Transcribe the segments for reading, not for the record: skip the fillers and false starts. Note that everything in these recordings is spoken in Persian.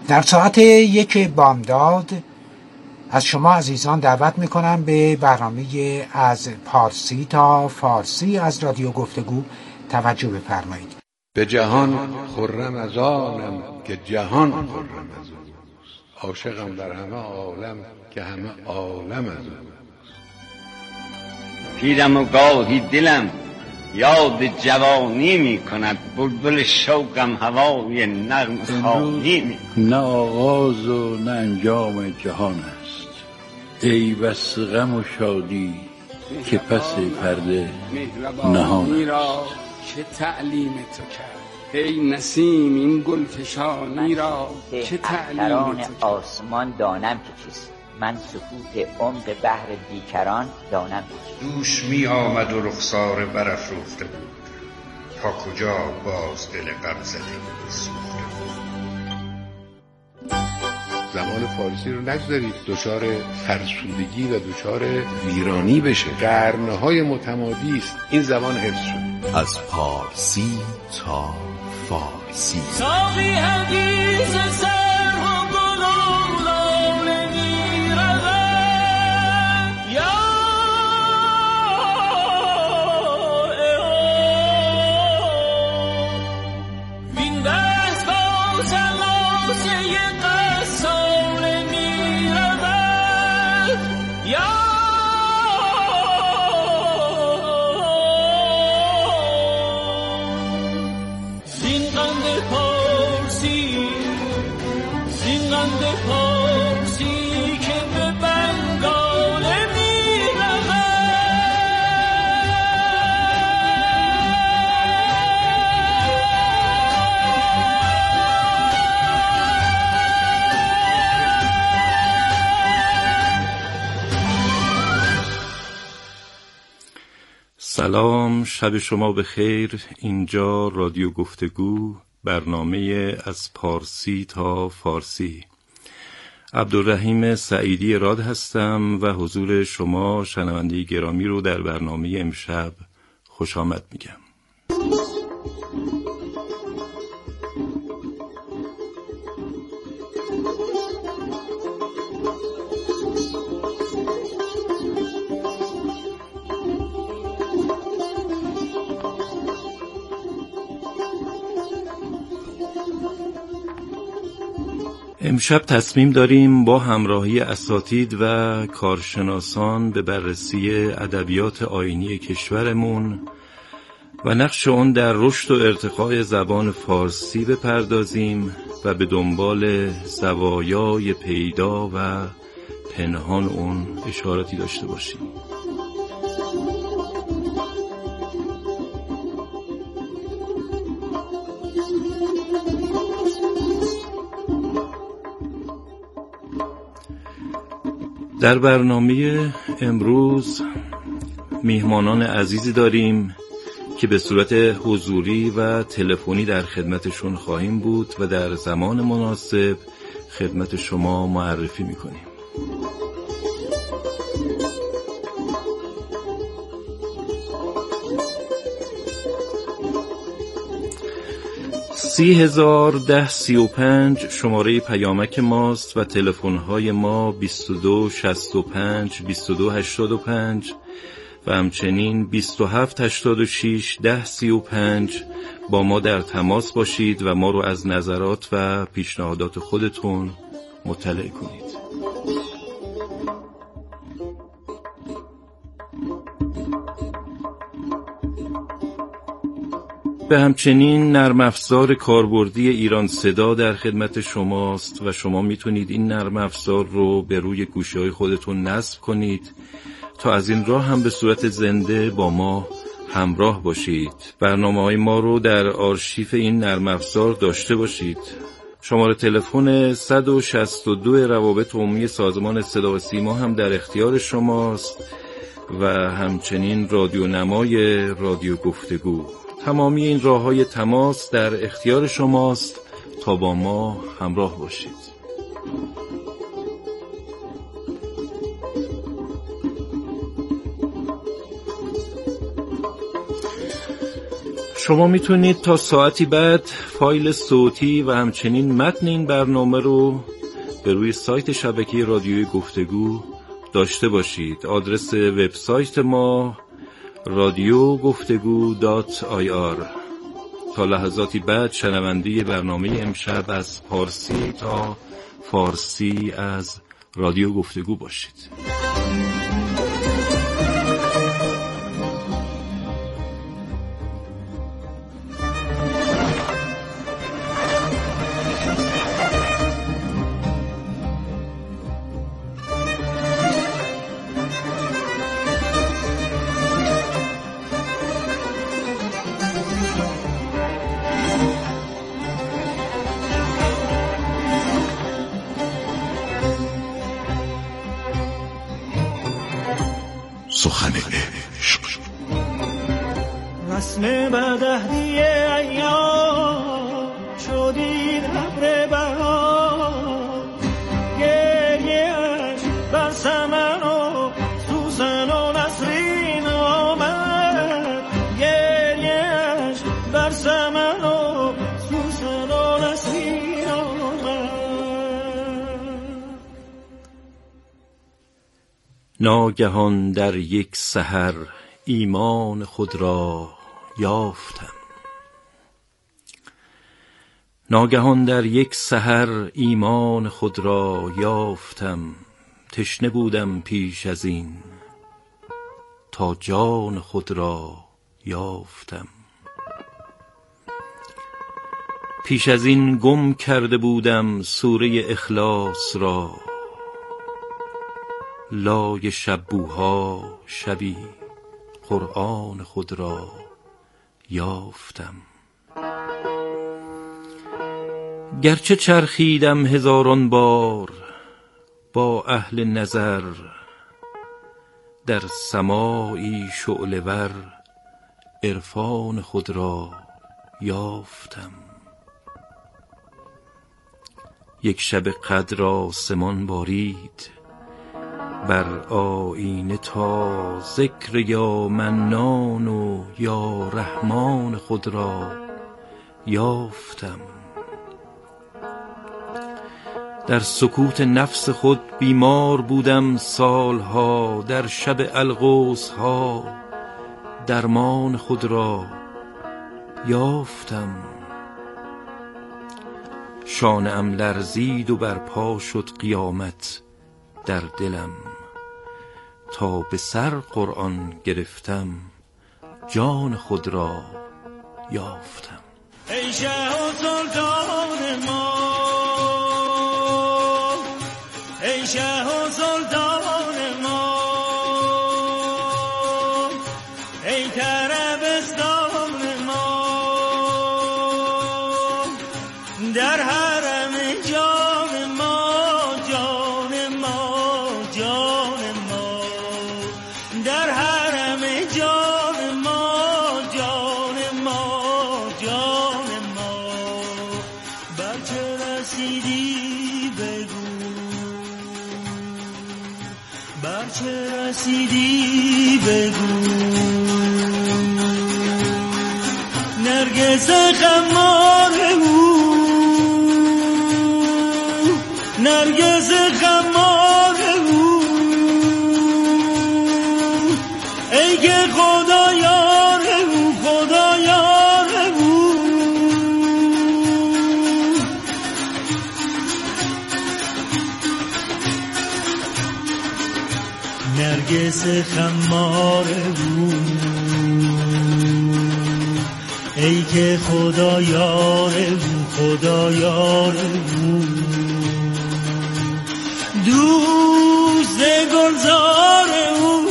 در ساعت 1 بامداد از شما عزیزان دعوت میکنم به برنامه از پارسی تا فارسی از رادیو گفتگو توجه بفرمایید. به جهان خرم از آنم که جهان خرم از اوست، عاشقم در همه عالم که همه عالم از اوست. پیرم و گاهی دلم یاد جوانی می کند، بلبل شوقم هوای نغم خوانی می کند. نه آغاز و نه انجام جهان است، ای بس غم و شادی که پس پرده نهان است. چه تعلیم تو کرد ای نسیم این گلفشانی را، چه تعلیم تو کرد. آسمان دانم که چیست، من سکوت عمق بحر بیکران دانم که چیست. دوش می آمد و رخسار برافروخته بود، تا کجا باز دل غم زده سوخته بود. زبان فارسی رو نگذارید دچار فرسودگی و دچار ویرانی بشه. قرنهای متمادی است این زبان حفظ شد. از پارسی تا فارسی. ساقی حدیث سر و گلولان میرود، یا وین دست با سلاسه قصال میرود، یا سلام، شب شما بخیر. اینجا رادیو گفتگو، برنامه از پارسی تا فارسی. عبدالرحیم سعیدی راد هستم و حضور شما شنونده گرامی رو در برنامه امشب خوش آمد میگم. امشب تصمیم داریم با همراهی اساتید و کارشناسان به بررسی ادبیات آیینی کشورمون و نقش اون در رشد و ارتقای زبان فارسی بپردازیم و به دنبال زوایای پیدا و پنهان اون اشاراتی داشته باشیم. در برنامه امروز میهمانان عزیزی داریم که به صورت حضوری و تلفنی در خدمتشون خواهیم بود و در زمان مناسب خدمت شما معرفی میکنیم. $30,010-35 شماره پیامک ماست و تلفن‌های ما 2265-2285 و همچنین 2786-1035. با ما در تماس باشید و ما رو از نظرات و پیشنهادات خودتون مطلع کنید. به همچنین نرم افزار کاربردی ایران صدا در خدمت شماست و شما میتونید این نرم افزار رو به روی گوشی‌های خودتون نصب کنید تا از این راه هم به صورت زنده با ما همراه باشید. برنامه‌های ما رو در آرشیف این نرم افزار داشته باشید. شماره تلفن 162 روابط عمومی سازمان صدا و سیما هم در اختیار شماست و همچنین رادیو نمای رادیو گفتگو. تمامی این راه‌های تماس در اختیار شماست تا با ما همراه باشید. شما میتونید تا ساعتی بعد فایل صوتی و همچنین متن این برنامه رو به روی سایت شبکه رادیوی گفتگو داشته باشید. آدرس وبسایت ما radiogoftegu.ir. تا لحظاتی بعد شنونده برنامه امشب از پارسی تا فارسی از رادیو گفتگو باشید. سخن عشق. رسم بدهدی ایام شدید ابر بهار، گریه‌اش بر سمن و سوسن و نسرین آمد، گریه‌اش بر سمن و سوسن و نسرین آمد. ناگهان در یک سحر ایمان خود را یافتم. ناگهان در یک سحر ایمان خود را یافتم. تشنه بودم پیش از این تا جان خود را یافتم. پیش از این گم کرده بودم سوره اخلاص را، لای شبوها شبی قرآن خود را یافتم. گرچه چرخیدم هزاران بار با اهل نظر، در سماعی شعله ور عرفان خود را یافتم. یک شب قدر آسمان بارید بر آیینه تا ذکر یا منان و یا رحمان خود را یافتم. در سکوت نفس خود بیمار بودم سالها، در شب الغوث ها درمان خود را یافتم. شانه ام لرزید و برپا شد قیامت در دلم، تا به سر قرآن گرفتم جان خود را یافتم. ای شه و سلطان ما، ای شه و سلطان ما، ای طربستان ما، در حرم جان ما، جان ما، جان ما، در حرم جان ما، جان ما، جان ما، بر چه رسیدی بگو، بر چه رسیدی بگو، نرگس خمار او، نرگس خمار او، ای که خدا یار او، خدا یار او، نرگس خمار او، ای که خدا یار او، خدا یار او. دوست گلزار او،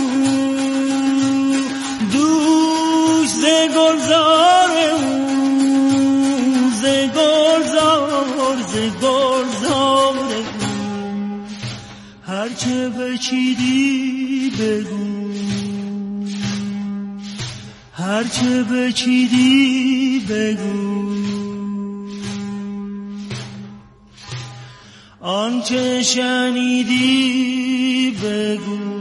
دوست گلزار او، ز گلزار، ز گلزار او، هرچه بچیدی بگو، هرچه بچیدی بگو، آنچه شنیدی بگو.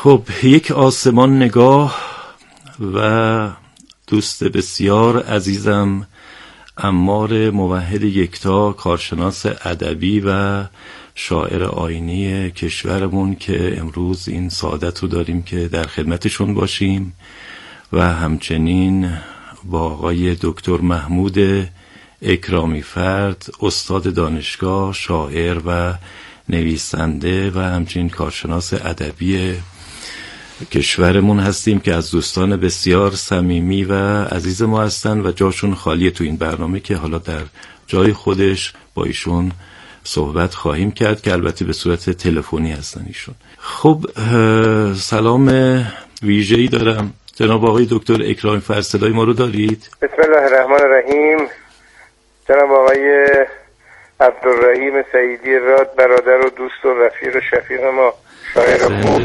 خب یک آسمان نگاه و دوست بسیار عزیزم عمار موحد یکتا، کارشناس ادبی و شاعر آیینی کشورمون که امروز این سعادت رو داریم که در خدمتشون باشیم، و همچنین با آقای دکتر محمود اکرامی فرد، استاد دانشگاه، شاعر و نویسنده و همچنین کارشناس ادبی کشورمون هستیم که از دوستان بسیار صمیمی و عزیز ما هستن و جاشون خالیه تو این برنامه که حالا در جای خودش با ایشون صحبت خواهیم کرد که البته به صورت تلفنی هستن ایشون. خب سلام ویژه‌ای دارم. جناب آقای دکتر اکرامی فرد صدای ما رو دارید؟ بسم الله الرحمن الرحیم. جناب آقای عبدالرحیم سعیدی راد، برادر و دوست و رفیق و شفیق ما، شاعر خوب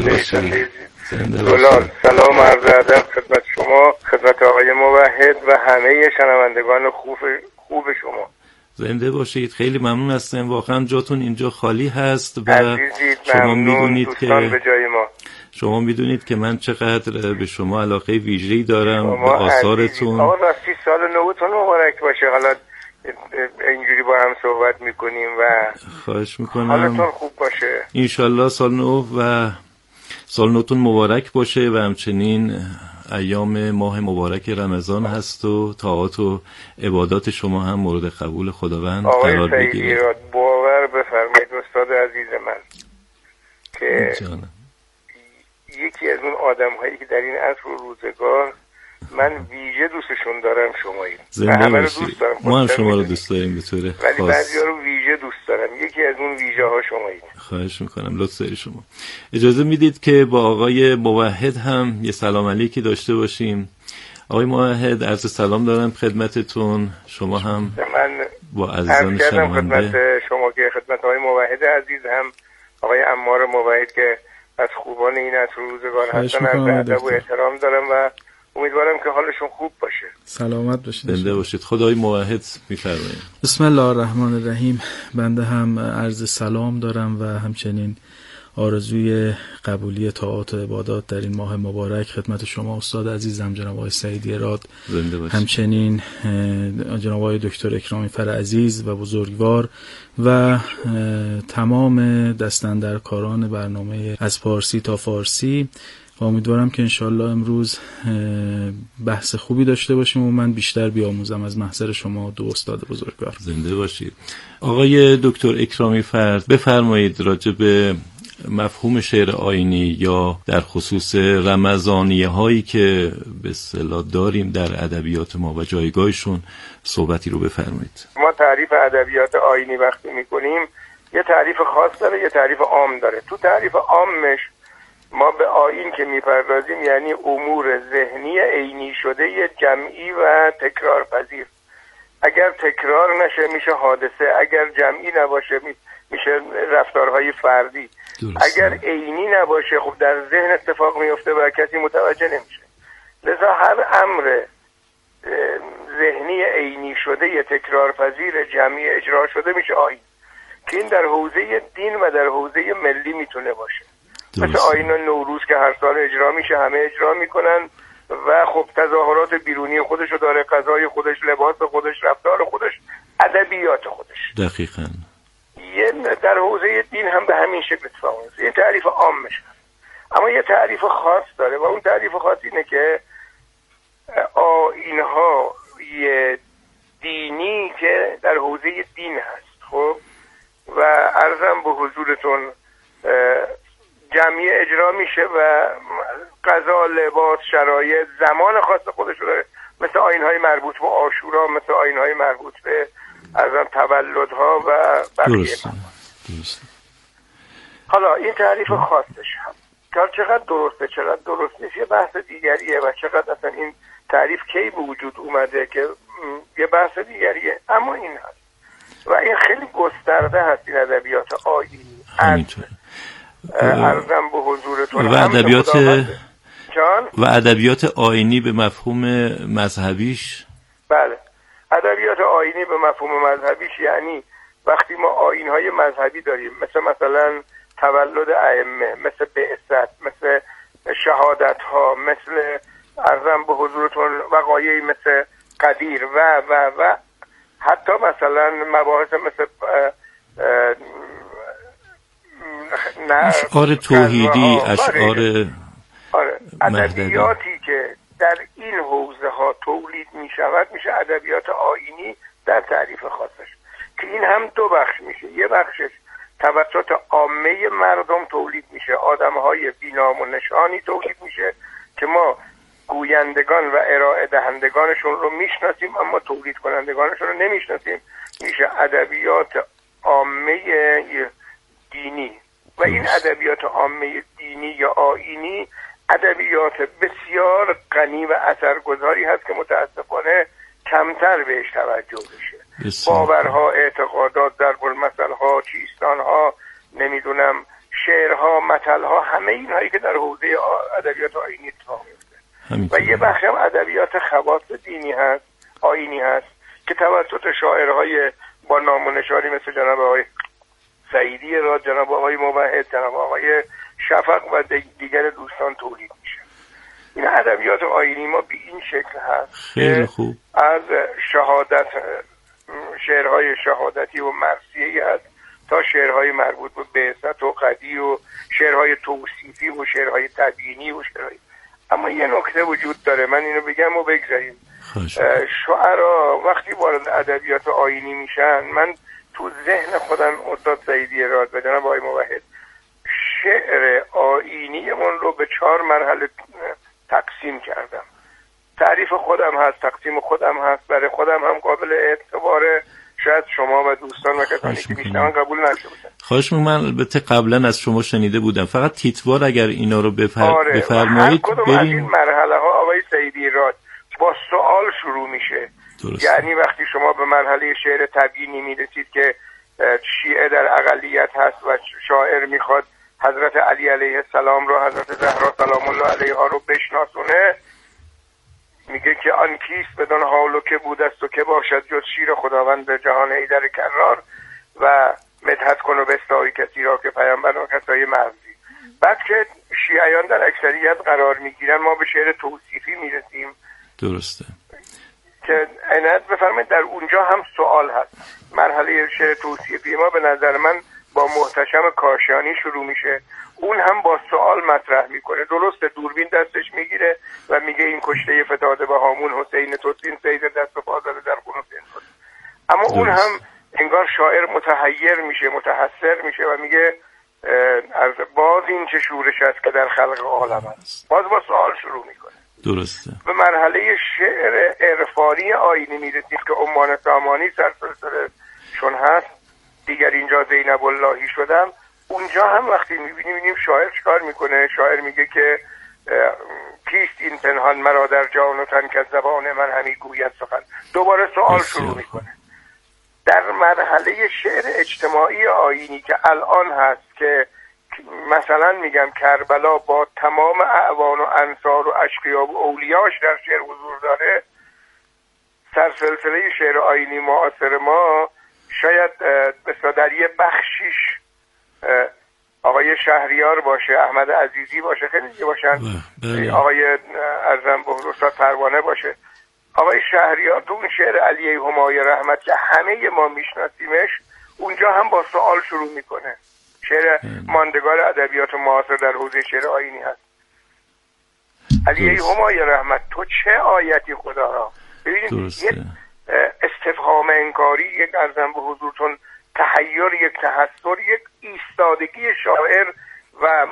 دولار، سلام عرض ادب خدمت شما، خدمت آقای موحد و همه شنوندگان خوب شما. زنده باشید. خیلی ممنون هستم، واقعا جاتون اینجا خالی هست و شما میدونید که شما میدونید که من چقدر به شما علاقه ویژه‌ای دارم، به آثارتون. آقا راستی سال نوتون مبارک باشه. حالا اینجوری با هم صحبت میکنیم و خواهش میکنم حالتون خوب باشه. انشالله سال نو و سال نوتون مبارک باشه و همچنین ایام ماه مبارک رمضان هست و طاعات و عبادات شما هم مورد قبول خداوند قرار بگیره. آقای سعیدی باور بفرمایید استاد عزیز من که یکی از اون آدم هایی که در این عصر و روزگار من ویژه دوستشون دارم شمایید. زنده باشید. ما هم شما رو دوست داریم به طور خاص، ولی بعضیا رو ویژه دوست دارم. یکی از اون ویژه ها شمایید. خواهش میکنم، لطف داری شما. اجازه میدید که با آقای موحد هم یه سلام علیکی داشته باشیم. آقای موحد عرض سلام دارم خدمتتون. شما هم با عزیزان شنونده خدمت شما که خدمت آقای موحد عزیز هم آقای عمار موحد که از خوبان این عصر و روزگار هستن، از ادب و احترام دارم و امیدوارم که حالشون خوب باشه. سلامت باشید. زنده باشید. خدای موحد میفرمایید. بسم الله الرحمن الرحیم. بنده هم عرض سلام دارم و همچنین آرزوی قبولی طاعات و عبادات در این ماه مبارک خدمت شما استاد عزیزم جناب آقای سعیدی راد، همچنین جناب آقای دکتر اکرامی فرد عزیز و بزرگوار و تمام دستاندرکاران برنامه از پارسی تا فارسی. و امیدوارم که انشالله امروز بحث خوبی داشته باشیم و من بیشتر بیاموزم از محضر شما دو استاد بزرگوار. زنده باشید. آقای دکتر اکرامی فرد بفرمایید راجع به مفهوم شعر آیینی یا در خصوص رمضانیه هایی که به اصطلاح داریم در ادبیات ما و جایگاهشون صحبتی رو بفرمایید. ما تعریف ادبیات آیینی وقتی میکنیم یه تعریف خاص داره، یه تعریف عام داره. تو تعریف عامش ما به آیین که میپردازیم یعنی امور ذهنی عینی شده جمعی و تکرار پذیر. اگر تکرار نشه میشه حادثه، اگر جمعی نباشه میشه رفتارهای فردی. اگر عینی نباشه خب در ذهن اتفاق میفته و کسی متوجه نمیشه. لذا هر امر ذهنی عینی شده تکرار پذیر جمعی اجرا شده میشه آیین، که این در حوزه دین و در حوزه ملی میتونه باشه. مثل آیین نوروز که هر سال اجرا میشه، همه اجرا میکنن و خب تظاهرات بیرونی خودشو داره، غذای خودش، لباس خودش، رفتار خودش، ادبیات خودش. دقیقاً. در حوزه دین هم به همین شکل اتفاق میفته. این تعریف عام میشه. اما یه تعریف خاص داره و اون تعریف خاص اینه که آیین‌های دینی که در حوزه دین هست. خب و عرضم به حضورتون جمعی اجرا میشه و غذا، لباس، شرایط، زمان خاص خودش داره، مثل آیین‌های مربوط به عاشورا، مثل آیین‌های مربوط به ازم تولدها و بقیه. حالا این تعریف خاصش هم چقدر درسته چقدر درست نیست یه بحث دیگریه و چقدر اصلا این تعریف کی به وجود اومده که یه بحث دیگریه. اما این هست و این خیلی گسترده هست این ادبیات آیینی. عرضم به حضورتون و ادبیات آیینی به مفهوم مذهبیش. بله، ادبیات آیینی به مفهوم مذهبیش یعنی وقتی ما آیین‌های مذهبی داریم مثلا تولد ائمه، مثل بعثت، مثل شهادت ها، مثل عرضم به حضورتون وقایعی مثل قدیر و حتی مثلا مباحث مثل اشعار توحیدی، اشعار ادبیاتی که در این حوزه ها تولید می شود میشه ادبیات آیینی در تعریف خاصش، که این هم دو بخش میشه. یه بخشش توسط عامه مردم تولید میشه، آدمهای بینام و نشانی تولید میشه که ما گویندگان و ارائه دهندگانشون رو میشناسیم اما تولید کنندگانشون رو نمیشناسیم. میشه ادبیات عامه دینی، و این ادبیات عامه دینی یا آیینی ادبیات بسیار غنی و اثرگذاری هست که متاسفانه کمتر بهش توجه بشه. باورها، اعتقادات، ضرب المثل‌ها، چیستان‌ها، نمیدونم شعرها، متل‌ها، همه اینهایی که در حوزه ادبیات آیینی اتفاق میفته. و یه بخش هم ادبیات خواص دینی هست، آیینی هست، که توسط شاعرهای با نام و نشانی مثل جناب آقای سعیدی را، جناب آقای موحد، جناب آقای شفق و دیگر دوستان تولید میشه. این ادبیات آیینی ما به این شکل هست. خیلی خوب. از شهادت، شعرهای شهادتی و مرثیه‌ای هست تا شعرهای مربوط به بعثت و قدی و شعرهای توصیفی و شعرهای تبیینی و شعرهای. اما یه نکته وجود داره، من اینو بگم و بگذاریم. شعرا وقتی وارد ادبیات آیینی میشن، من تو ذهن خودم استاد سعیدی راد و جناب آقای موحد شعر آیینیمون رو به 4 مرحله تقسیم کردم. تعریف خودم هست، تقسیم خودم هست، برای خودم هم قابل اعتباره، شاید شما و دوستان و کسانی که میشنون قبول نشه بودن. خواهش می‌کنم. من البته قبلا از شما شنیده بودم، فقط تیتوار اگر اینا رو بفرمایید. هر کدوم از این مرحله ها آقای سعیدی راد با سوال شروع میشه. درست. یعنی وقتی شما به مرحله شعر تبیینی میرسید که شیعه در اقلیت هست و شاعر میخواد حضرت علی علیه السلام رو، حضرت زهرا سلام الله علیها رو بشناسونه، میگه که آن کیست بدان حال و که بود است و که باشد جز شیر خداوند به جهان ایدر کرار و مدحت کن و بستایی کسی را که پیامبر و کسای مرزی. بعد که شیعیان در اکثریت قرار میگیرن ما به شعر توصیفی میرسیم. درسته. که عنایت بفرمایید در اونجا هم سوال هست. مرحله شعر توصیفی ما به نظر من با محتشم کاشانی شروع میشه، اون هم با سوال مطرح میکنه. درسته دوربین دستش میگیره و میگه این کشته فتاده به هامون حسین توسین سید دست و پازده در خون حسین توسین. اما اون هم انگار شاعر متحیر میشه، متحسر میشه و میگه از باز این چه شورش است که در خلق عالم است. باز با سوال شروع میکنه. درسته. به مرحله شعر عرفانی آیینی میرسیم که عمان سامانی سرسلسله شون هست، دیگر اینجا زینب اللهی شدم. اونجا هم وقتی میبینیم شاعر چکار میکنه، شاعر میگه که کیست این پنهان مرا در جان و تن که زبان من همی گوید سخن. دوباره سوال شروع میکنه. در مرحله شعر اجتماعی آیینی که الان هست که مثلا میگم کربلا با تمام اعوان و انصار و اشقیا و اولیاش در شعر حضور داره، سرسلسله شعر آیینی معاصر ما شاید در یه بخشیش آقای شهریار باشه، احمد عزیزی باشه، خیلی دیگه باشن، آقای ارزم به استاد پروانه باشه. آقای شهریار تو اون شعر علیه همای رحمت که همه ما میشناسیمش، اونجا هم با سوال شروع میکنه. شعر ماندگار ادبیات معاصر در حوزه شعر آیینی هست. علیه همای رحمت تو چه آیتی خدا را. ببینید یک استفهام انکاری، یک ارزم به حضورتون تحیر، یک تحسر، یک ایستادگی شاعر و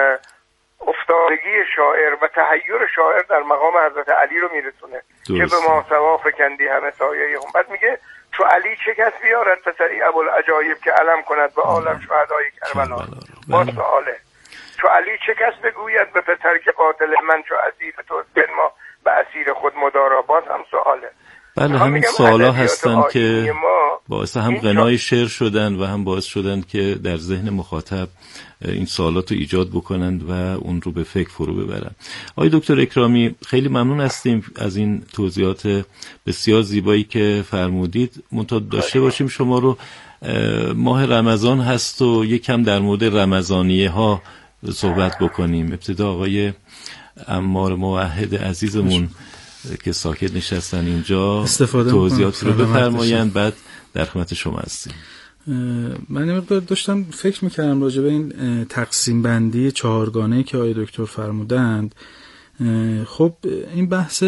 افتادگی شاعر و تحیر شاعر در مقام حضرت علی رو میرسونه که به ما سوا فکندی همه سایه هم. بعد میگه تو علی چه کس بیارد پسری ابوالعجایب که علم کند به عالم شهدای کربلا. با سواله تو علی چه کس بگوید به پسر که قاتل من چو اسیر تو ما به اسیر خود مدارا. باز هم سواله. بله همین سوالا هستن که باعث هم غنای شعر شدن و هم باعث شدن که در ذهن مخاطب این سوالات رو ایجاد بکنند و اون رو به فکر فرو ببرن. آقای دکتر اکرامی خیلی ممنون هستیم از این توضیحات بسیار زیبایی که فرمودید. منتها داشته باشیم شما رو، ماه رمضان هست و یکم در مورد رمضانیه ها صحبت بکنیم. ابتدا آقای عمار موحد عزیزمون که ساکت نشستن اینجا توضیحات رو بفرمایند، بعد در خدمت شما هستیم. من یه مقدار داشتم فکر میکردم راجع به این تقسیم بندی چهارگانه‌ای که آقای دکتر فرمودند. خب این بحث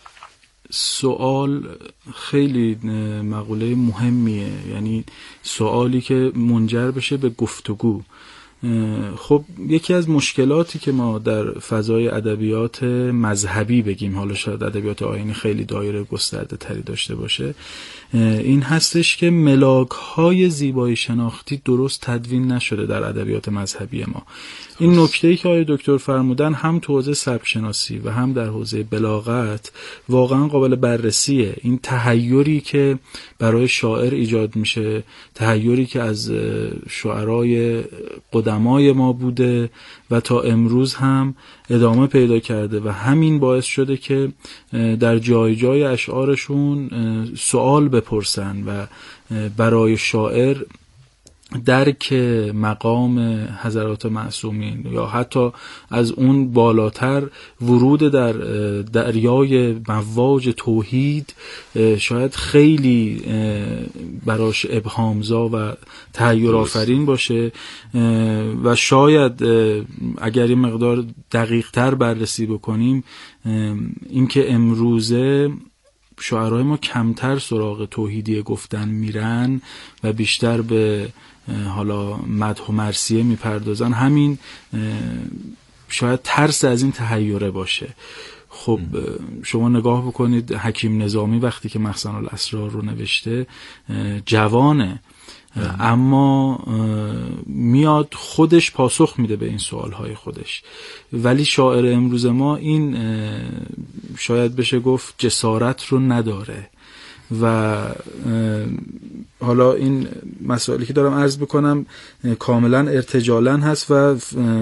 سوال خیلی مقوله مهمیه، یعنی سوالی که منجر بشه به گفتگو. خب یکی از مشکلاتی که ما در فضای ادبیات مذهبی بگیم، حالا شاید ادبیات آیینی خیلی دایره گسترده تری داشته باشه، این هستش که ملاک‌های زیبایی شناختی درست تدوین نشده در ادبیات مذهبی ما. این نکته‌ای که آقای دکتر فرمودن هم تو حوزه سبک شناسی و هم در حوزه بلاغت واقعا قابل بررسیه. این تحیری که برای شاعر ایجاد میشه، تحیری که از شعرای قدمای ما بوده و تا امروز هم ادامه پیدا کرده و همین باعث شده که در جای جای اشعارشون سوال بپرسن و برای شاعر درک مقام حضرات معصومین یا حتی از اون بالاتر ورود در دریای مواج توحید شاید خیلی براش ابهامزا و تحیر آفرین باشه و شاید اگر یه مقدار دقیق تر بررسی بکنیم اینکه امروزه شاعرای ما کمتر سراغ توحیدی گفتن میرن و بیشتر به حالا مدح و مرثیه میپردازن، همین شاید ترس از این تحیره باشه. خب شما نگاه بکنید حکیم نظامی وقتی که مخزن الاسرار رو نوشته جوانه، اما میاد خودش پاسخ میده به این سوالهای خودش، ولی شاعر امروز ما این شاید بشه گفت جسارت رو نداره. و حالا این مسائلی که دارم عرض بکنم کاملا ارتجالاً هست و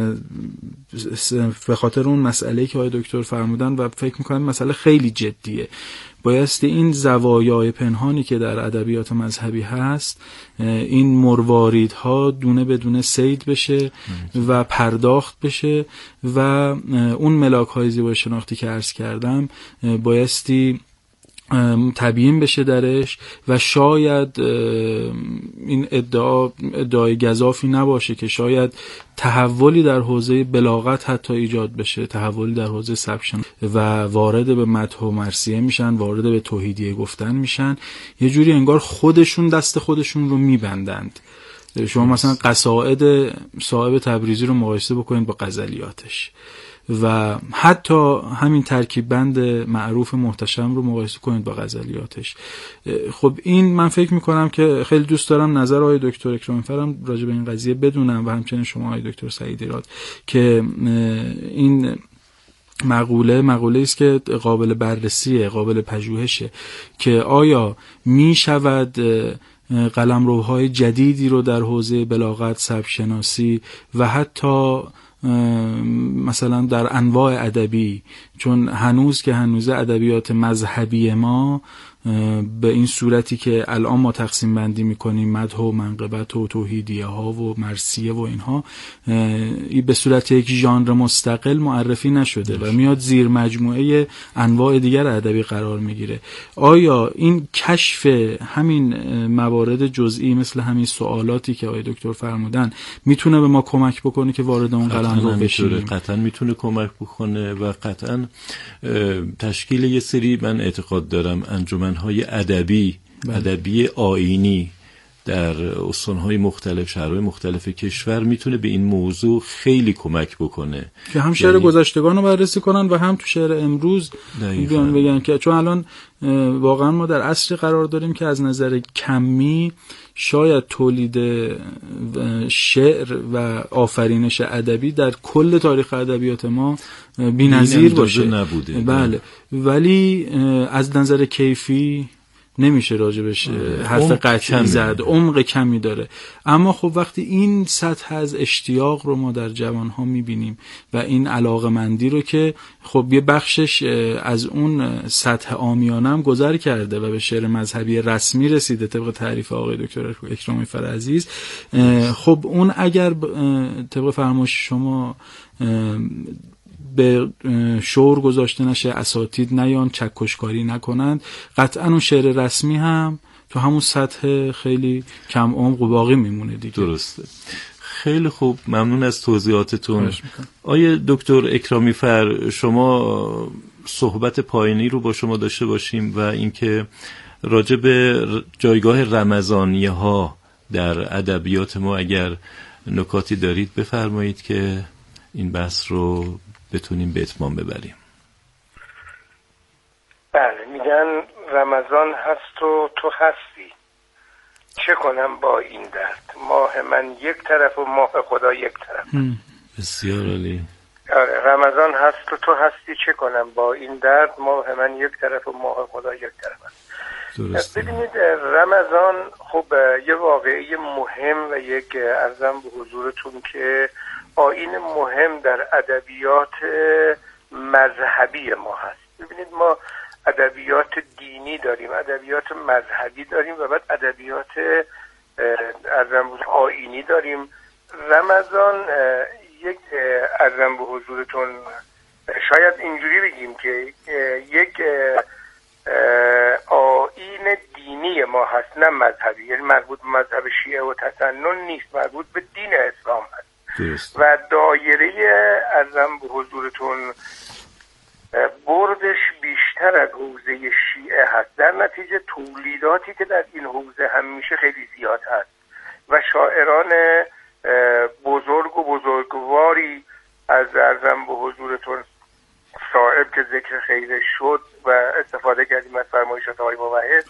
به خاطر اون مسئله‌ای که آقای دکتر فرمودن و فکر میکنم مسئله خیلی جدیه. بایستی این زوایای پنهانی که در ادبیات مذهبی هست، این مرواریدها دونه بدونه صید بشه و پرداخت بشه و اون ملاک‌های زیبایی شناختی که عرض کردم بایستی تبیین بشه درش و شاید این ادعای گزافی نباشه که شاید تحولی در حوزه بلاغت حتی ایجاد بشه، تحولی در حوزه سبک شناسی و وارد به مدح و مرثیه میشن، وارد به توحیدیه گفتن میشن، یه جوری انگار خودشون دست خودشون رو میبندند. شما مثلا قصائد صاحب تبریزی رو مقایسه بکنید با غزلیاتش و حتی همین ترکیب بند معروف محتشم رو مقایسه کنید با غزلیاتش. خب این من فکر میکنم که خیلی دوست دارم نظر آقای دکتر اکرام‌فرم راجع به این قضیه بدونم و همچنین شما آقای دکتر سعیدی راد که این مقوله است که قابل بررسیه، قابل پژوهشه که آیا می شود قلمروهای جدیدی رو در حوزه بلاغت، سبک شناسی و حتی مثلا در انواع ادبی، چون هنوز ادبیات مذهبی ما به این صورتی که الان ما تقسیم بندی میکنیم مدح و منقبت و توحیدیه ها و مرثیه و اینها به صورت یک ژانر مستقل معرفی نشده و میاد زیر مجموعه انواع دیگر ادبی قرار میگیره. آیا این کشف همین موارد جزئی مثل همین سوالاتی که آقای دکتر فرمودن میتونه به ما کمک بکنه که وارد اون قلم رو بشیم؟ قطعا میتونه کمک بکنه و قطعا تشکیل یه سری، من اعتقاد دارم، انجمن‌های ادبی آیینی در استان‌های مختلف، شهرهای مختلف کشور میتونه به این موضوع خیلی کمک بکنه که هم شعر گذشتگان رو بررسی کنن و هم تو شعر امروز بگن که چون الان واقعا ما در عصر قرار داریم که از نظر کمی شاید تولید شعر و آفرینش ادبی در کل تاریخ ادبیات ما بی‌نظیر باشه نبوده. بله، ولی از نظر کیفی نمیشه راجبش حرف قطعی زد، عمق کمی داره. اما خب وقتی این سطح از اشتیاق رو ما در جوانها میبینیم و این علاقمندی رو که خب یه بخشش از اون سطح عامیانه هم گذر کرده و به شعر مذهبی رسمی رسیده طبق تعریف آقای دکتر اکرامی فر عزیز، خب اون اگر طبق فرمایش شما به شور گذاشته نشه، اساتید نیان چکشکاری نکنند، قطعا اون شعر رسمی هم تو همون سطح خیلی کم عمق و باقی میمونه دیگه. درسته. خیلی خوب، ممنون از توضیحاتتون. آیه دکتر اکرامی فر، شما صحبت پایانی رو با شما داشته باشیم و اینکه راجع به جایگاه رمضانیه ها در ادبیات ما اگر نکاتی دارید بفرمایید که این بحث رو بتونیم به اتمام ببریم. بله، میگن رمضان هست و تو هستی، چه کنم با این درد، ماه من یک طرف و ماه خدا یک طرف. بسیار عالی. آره، رمضان هست و تو هستی، چه کنم با این درد، ماه من یک طرف و ماه خدا یک طرف است. ببینید رمضان خب یه واقعه مهم و یک عرضم به حضورتون که آیین مهم در ادبیات مذهبی ما هست. ببینید ما ادبیات دینی داریم، ادبیات مذهبی داریم و بعد ادبیات آیینی داریم. رمضان یک عرضم به حضورتون شاید اینجوری بگیم که یک آیین دینی ما هست، نه مذهبی، یعنی مربوط به مذهب شیعه و تسنن نیست، مربوط به دین اسلام هست. و دایره عرضم به حضورتون بردش بیشتر از حوزه شیعه هست، در نتیجه تولیداتی که در این حوزه هم میشه خیلی زیاد هست و شاعران بزرگ و بزرگواری از عرضم به حضورتون صاحب که ذکر خیرش شد و استفاده کردیم از فرمایشات آقای موحد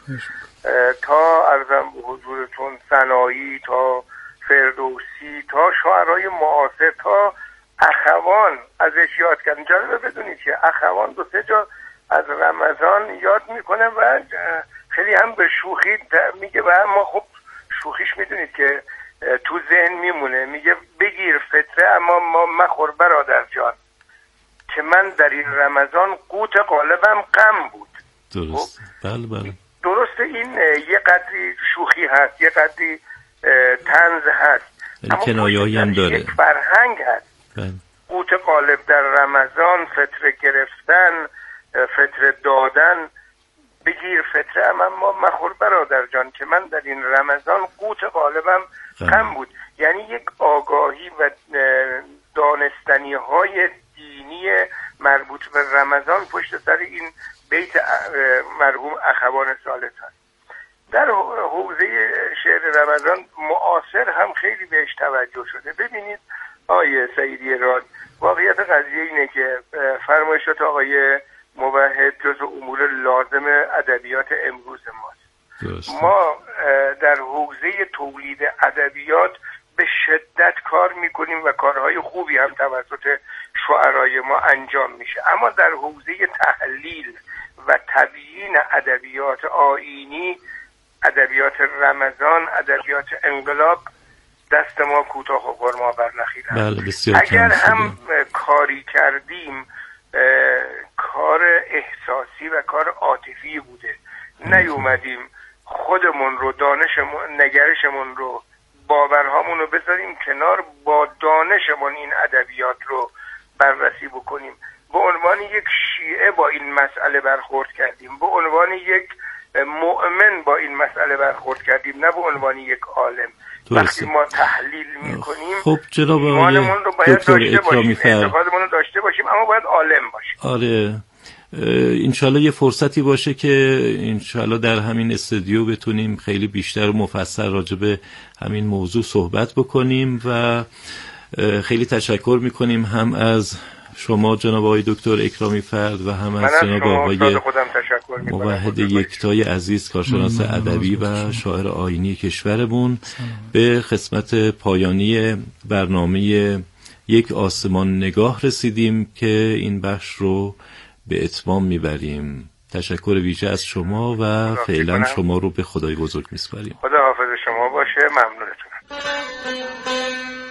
تا عرضم به حضورتون ثنایی، تا فردوسی، تا شاعرای معاصر، تا اخوان ازش یاد کردن. جالبه بدونید که اخوان 2-3 جا از رمضان یاد میکنه و خیلی هم به شوخی میگه و ما خب شوخیش میدونید که تو ذهن میمونه، میگه بگیر فتره اما ما مخور برادر جان، که من در این رمضان قوت قالبم غم بود. درست. بله. درسته، این یه قدری شوخی هست، یه قدری طنز هست، اما کنایه‌ای هم داره، یک فرهنگ هست. قوت قالب در رمضان، فتره گرفتن، فتره دادن، بگیر فتره اما مخور برادر جان که من در این رمضان قوت قالبم غم بود. یعنی یک آگاهی و دانستنی های دینی مربوط به رمضان پشت سر این بیت مرحوم اخوان صالح هست. در حوزه شعر رمضان معاصر هم خیلی بهش توجه شده. ببینید آقای سعیدی راد، واقعیت قضیه اینه که فرمایشات آقای موحد جزو امور لازم ادبیات امروز ماست. ما در حوزه تولید ادبیات به شدت کار میکنیم و کارهای خوبی هم توسط شعرای ما انجام میشه، اما در حوزه تحلیل و تبیین ادبیات آیینی، ادبیات رمضان، ادبیات انقلاب دست ما کوتاه و پرما بر نخیرند. اگر هم کاری کردیم کار احساسی و کار عاطفی بوده، نیومدیم خودمون رو، دانشمون، نگرشمون رو، باورهامون رو بذاریم کنار، با دانشمون این ادبیات رو بررسی بکنیم. به عنوان یک شیعه با این مسئله برخورد کردیم، به عنوان یک مؤمن با این مسئله برخورد کردیم، نه به عنوان یک عالم. وقتی ما تحلیل میکنیم خب جناب ایمانمون رو باید داشته باشیم، اعتقادمون رو داشته باشیم، اما باید عالم باشیم. آره، انشالله یه فرصتی باشه که انشالله در همین استودیو بتونیم خیلی بیشتر و مفصل راجع به همین موضوع صحبت بکنیم و خیلی تشکر میکنیم هم از شما جناب آقای دکتر اکرامی فرد و هم از جناب آقای موحد یکتای عزیز، کارشناس ادبی و شاعر آیینی کشورمون. به قسمت پایانی برنامه یک آسمان نگاه رسیدیم که این بخش رو به اتمام میبریم. تشکر ویژه از شما و فعلا شما رو به خدای بزرگ میسپاریم. خدا حافظ شما باشه. ممنونتونم.